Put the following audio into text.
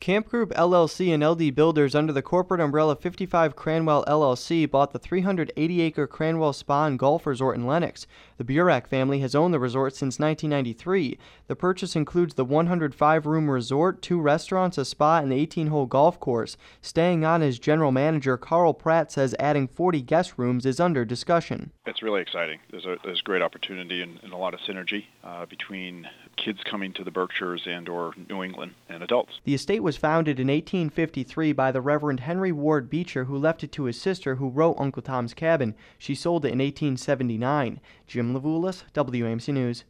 Camp Group LLC and LD Builders under the corporate umbrella 55 Cranwell LLC bought the 380-acre Cranwell Spa and Golf Resort in Lenox. The Burak family has owned the resort since 1993. The purchase includes the 105-room resort, 2 restaurants, a spa, and the 18-hole golf course. Staying on as general manager, Carl Pratt says adding 40 guest rooms is under discussion. It's really exciting. There's great opportunity and a lot of synergy between kids coming to the Berkshires and or New England and adults. The estate was founded in 1853 by the Reverend Henry Ward Beecher, who left it to his sister, who wrote Uncle Tom's Cabin. She sold it in 1879. Jim Levulis, WAMC News.